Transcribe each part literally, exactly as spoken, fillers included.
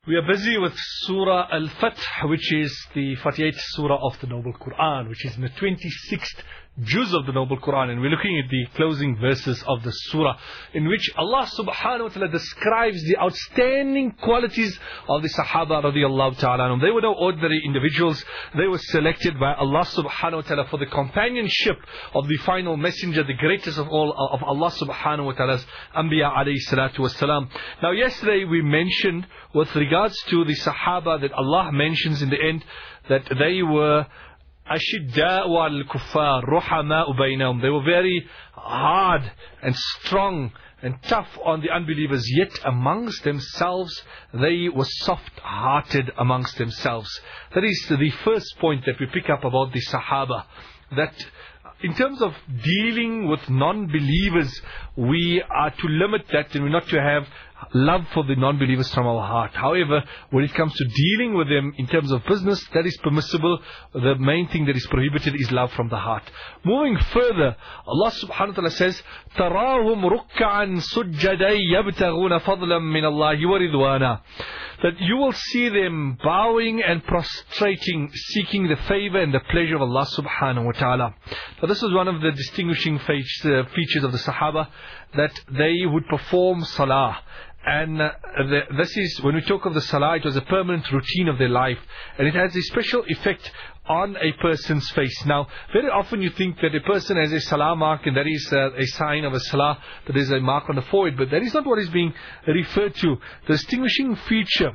We are busy with Surah Al-Fath, which is the forty-eighth Surah of the Noble Quran, which is in the twenty-sixth juz of the Noble Quran. And we're looking at the closing verses of the Surah, in which Allah subhanahu wa ta'ala describes the outstanding qualities of the Sahaba radiallahu ta'ala anhum. They were no ordinary individuals. They were selected by Allah subhanahu wa ta'ala for the companionship of the final messenger, the greatest of all of Allah subhanahu wa ta'ala's Anbiya alayhi salatu wassalam. Now yesterday we mentioned with regards to the Sahaba that Allah mentions in the end that they were Ashidda'u al-kuffar, ruhama'u baynahum. They were very hard and strong and tough on the unbelievers, yet amongst themselves they were soft-hearted amongst themselves. That is the first point that we pick up about the Sahaba, that in terms of dealing with non-believers, we are to limit that and we're not to have love for the non-believers from our heart. However, when it comes to dealing with them in terms of business, that is permissible. The main thing that is prohibited is love from the heart. Moving further, Allah subhanahu wa ta'ala says, تَرَاهُمْ رُكَّعًا سُجَّدًا يَبْتَغُونَ فَضْلًا مِّنَ اللَّهِ وَرِضْوَانًا. That you will see them bowing and prostrating, seeking the favor and the pleasure of Allah subhanahu wa ta'ala. Now this is one of the distinguishing features of the Sahaba, that they would perform salah. And uh, the, this is, when we talk of the salah, it was a permanent routine of their life. And it has a special effect on a person's face. Now, very often you think that a person has a salah mark and that is uh, a sign of a salah, that there is a mark on the forehead. But that is not what is being referred to. The distinguishing feature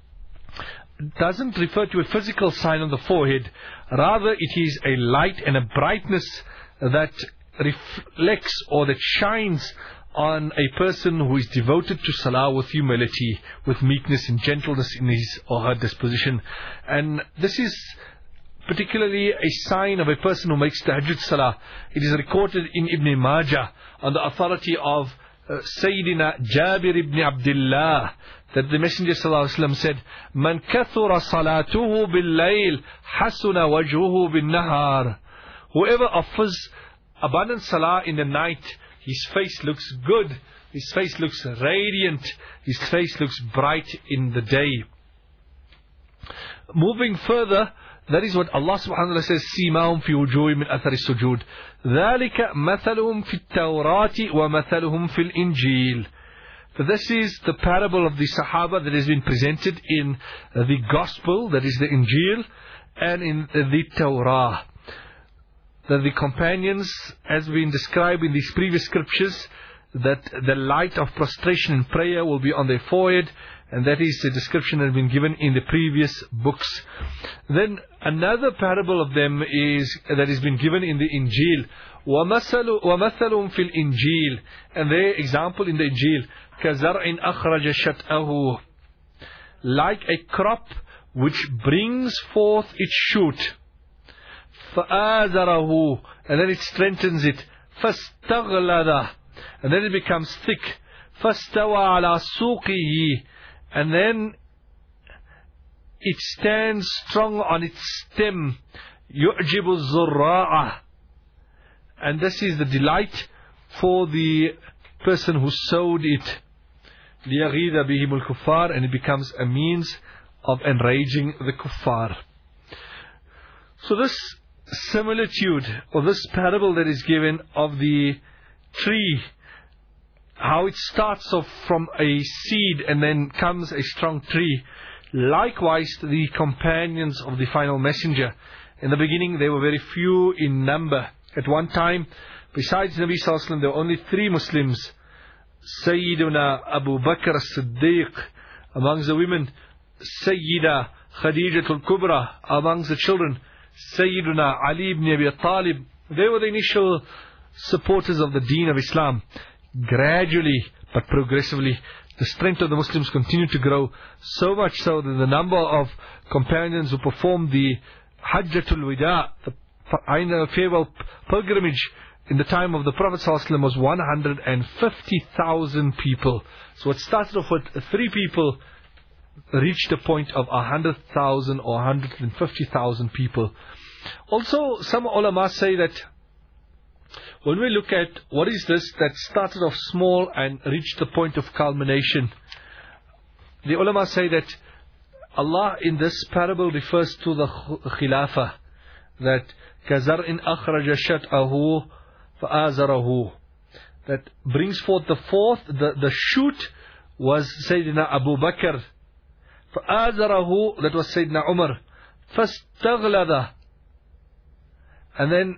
doesn't refer to a physical sign on the forehead. Rather, it is a light and a brightness that reflects or that shines on a person who is devoted to salah with humility, with meekness and gentleness in his or her disposition. And this is particularly a sign of a person who makes tahajjud salah. It is recorded in Ibn Majah on the authority of uh, Sayyidina Jabir ibn Abdullah, that the Messenger sallallahu alaihi wasallam said, "Man kathura salatuhu bil layl, hasuna wajhuhu bin nahar." Whoever offers abundant salah in the night, his face looks good, his face looks radiant, his face looks bright in the day. Moving further, that is what Allah subhanahu wa ta'ala says, سِيمَاهُمْ فِي وُجُوهِهِمْ مِنْ أَثَرِ السُّجُودِ ذَلِكَ مَثَلُهُمْ فِي التَّوْرَاةِ وَمَثَلُهُمْ فِي الْإِنْجِيلِ. So this is the parable of the Sahaba that has been presented in the Gospel, that is the Injil, and in the Torah. That the companions, as been described in these previous scriptures, that the light of prostration and prayer will be on their forehead, and that is the description that has been given in the previous books. Then another parable of them is that has been given in the Injil. وَمَثَلُهُمْ فِي الْإِنْجِيلِ. And their example in the Injil, كَزَرْعٍ أَخْرَجَ شَطْأَهُ. Like a crop which brings forth its shoot. فآزره, and then it strengthens it. فاستغلظ, and then it becomes thick. فاستوى على سوقه, and then it stands strong on its stem. يعجب الزراع, and this is the delight for the person who sowed it. ليغيظ بهم الكفار, and it becomes a means of enraging the kuffar. So this similitude, or this parable that is given of the tree, how it starts off from a seed and then comes a strong tree. Likewise, the companions of the final messenger. In the beginning, they were very few in number. At one time, besides Nabi Sallallahu Alaihi Wasallam, there were only three Muslims. Sayyiduna Abu Bakr as-Siddiq amongst the women, Sayyida Khadijatul Kubra amongst the children, Sayyiduna Ali ibn Abi Talib. They were the initial supporters of the deen of Islam. Gradually, but progressively, the strength of the Muslims continued to grow, so much so that the number of companions who performed the Hajjatul Wida, the farewell pilgrimage, in the time of the Prophet ﷺ was one hundred fifty thousand people. So what started off with three people reached a point of one hundred thousand or one hundred fifty thousand people. Also, some ulama say that when we look at what is this that started off small and reached the point of culmination, the ulama say that Allah in this parable refers to the khilafah, that كَزَرْءٍ أَخْرَجَ شَطْأَهُ فَآزَرَهُ, that brings forth the fourth, the, the shoot was Sayyidina Abu Bakr, فَآزَرَهُ, that was Sayyidina Umar, فَاسْتَغْلَذَ. And then,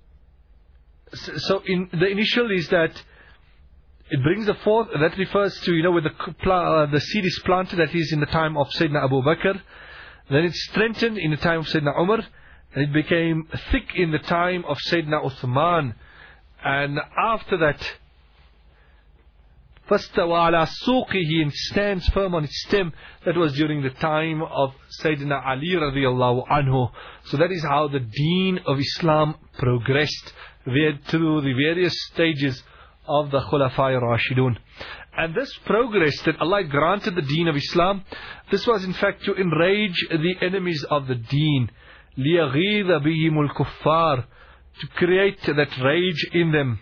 so in the initial is that it brings the fourth, that refers to, you know, where the, uh, the seed is planted, that is in the time of Sayyidina Abu Bakr. Then it's strengthened in the time of Sayyidina Umar, and it became thick in the time of Sayyidina Uthman. And after that, فَاسْتَوَى عَلَى سُوقِهِ, and stands firm on its stem. That was during the time of Sayyidina Ali radiallahu anhu. So that is how the deen of Islam progressed through the various stages of the Khulafai Rashidun. And this progress that Allah granted the deen of Islam, this was in fact to enrage the enemies of the deen. لِيَغِيظَ بِهِمُ الْكُفَّارِ, to create that rage in them.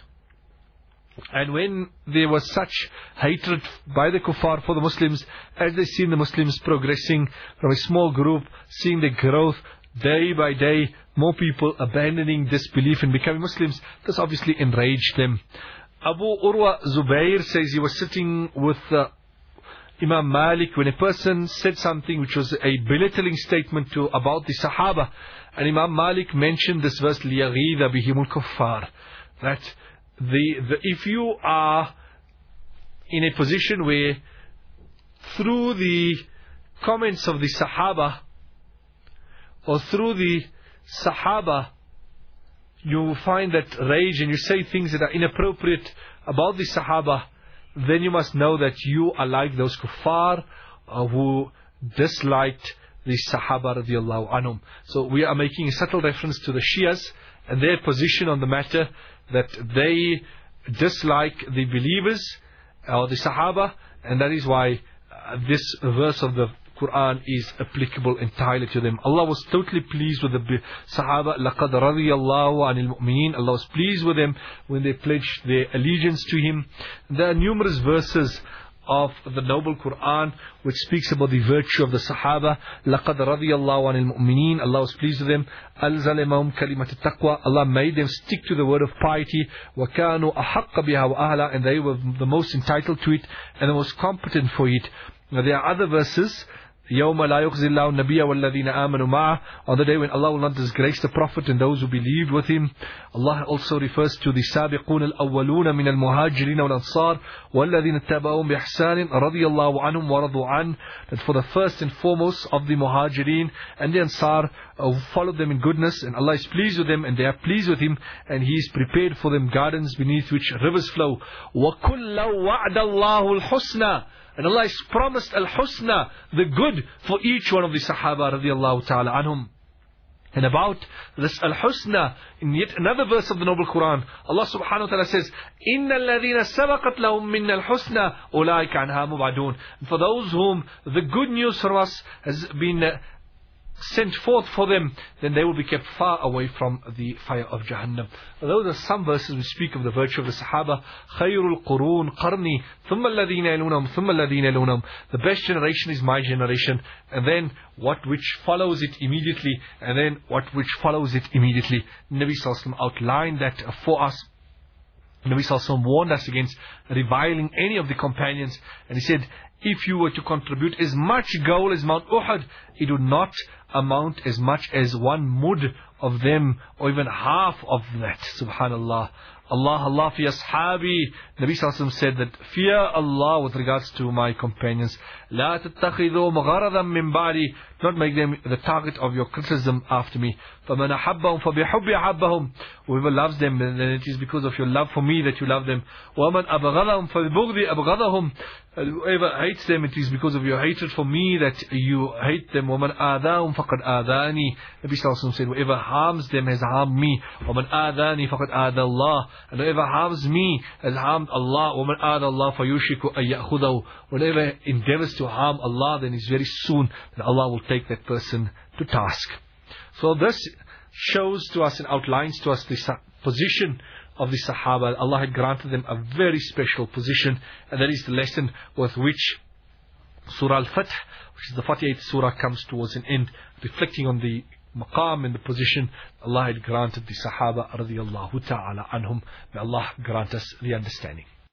And when there was such hatred by the kuffar for the Muslims, as they seen the Muslims progressing from a small group, seeing the growth day by day, more people abandoning disbelief and becoming Muslims, this obviously enraged them. Abu Urwa Zubair says he was sitting with uh, Imam Malik when a person said something which was a belittling statement to about the Sahaba, and Imam Malik mentioned this verse, لِيَغِيظَ بِهِمُ الْكُفَّارِ, that the, the if you are in a position where through the comments of the Sahaba or through the Sahaba you find that rage and you say things that are inappropriate about the Sahaba, then you must know that you are like those kuffar uh, who disliked the Sahaba radiallahu anhum. So we are making a subtle reference to the Shias and their position on the matter, that they dislike the believers or the Sahaba, and that is why uh, this verse of the Quran is applicable entirely to them. Allah was totally pleased with the Sahaba. لَقَدْ رَضِيَ اللَّهُ عَنِ الْمُؤْمِنِينَ. Allah was pleased with them when they pledged their allegiance to Him. There are numerous verses of the noble Quran which speaks about the virtue of the Sahaba. لَقَدْ رَضِيَ اللَّهُ عَنِ الْمُؤْمِنِينَ. Allah was pleased with them. أَلْزَلَمَهُمْ كَلِمَةِ التَّقْوَى. Allah made them stick to the word of piety. وَكَانُوا أَحَقَّ بِهَا وَأَهْلَا. And they were the most entitled to it and the most competent for it. Now there are other verses. يَوْمَ لَا يُخْزِي اللَّهُ النَّبِيَّ وَالَّذِينَ آمَنُوا مَعَهُ. On the day when Allah will not disgrace the Prophet and those who believed with him. Allah also refers to the سَابِقُونَ الْأَوَّلُونَ مِنَ الْمُهَاجِرِينَ وَالْأَنصَارِ وَالَّذِينَ اتَّبَعُوهُمْ بِإِحْسَانٍ رَضِيَ اللَّهُ عَنْهُمْ وَرَضُوا عَنْهُ. That for the first and foremost of the Muhajirin and the Ansar uh, who followed them in goodness, and Allah is pleased with them and they are pleased with Him, and He is prepared for them gardens beneath which rivers flow. وَكُلًّا وَعْدَ اللَّهُ الْحُسْنَى. And Allah has promised al-husna, the good, for each one of the Sahaba radiallahu ta'ala anhum. And about this al-husna, in yet another verse of the noble Quran, Allah subhanahu wa ta'ala says, إِنَّ الَّذِينَ سَبَقَتْ لَهُم مِّنَّ الْحُسْنَى أُولَٰئِكَ عَنْهَا مُبْعَدُونَ. For those whom the good news from us has been uh, sent forth for them, then they will be kept far away from the fire of Jahannam. Those are some verses which speak of the virtue of the Sahaba. خَيْرُ الْقُرُونِ قَرْنِي ثُمَّ الَّذِينَ يَلُونَهُمْ ثُمَّ الَّذِينَ يَلُونَهُمْ. The best generation is my generation, and then what which follows it immediately, and then what which follows it immediately. Nabi Sallallahu Alaihi Wasallam outlined that for us. Nabi Sallallahu Alaihi Wasallam warned us against reviling any of the companions, and he said, if you were to contribute as much gold as Mount Uhud, it would not amount as much as one mud of them, or even half of that. Subhanallah. Allah, Allah fi ashabi. Nabi Sallallahu Alaihi Wasallam said that, fear Allah with regards to my companions. La tattakhidhu magharadan min ba'di. Not make them the target of your criticism after me. فَمَنْ أَحَبَّهُمْ فَبِحُبِّ أَحَبَّهُمْ. Whoever loves them, then it is because of your love for me that you love them. وَمَنْ أَبْغَضَهُمْ فَبِبُغْضِ أَبْغَضَهُمْ. Whoever hates them, it is because of your hatred for me that you hate them. وَمَنْ آذَاهُمْ فَقَدْ آذَانِي. Nabi Sallallahu Alaihi Wasallam said, whoever harms them has harmed me. وَمَنْ آذَانِي فَقَدْ آذَى اللَّهِ. And whoever harms me has harmed Allah. وَمَنْ آذَى اللَّهِ فَيُوشِكُ أَن يَأْخُذَهُ. Whoever endeavors to harm Allah, then it's very soon that Allah will take that person to task. So this shows to us and outlines to us the position of the Sahaba. Allah had granted them a very special position, and that is the lesson with which Surah Al-Fath, which is the forty-eighth surah, comes towards an end, reflecting on the maqam and the position Allah had granted the Sahaba radiyallahu ta'ala anhum. May Allah grant us the understanding.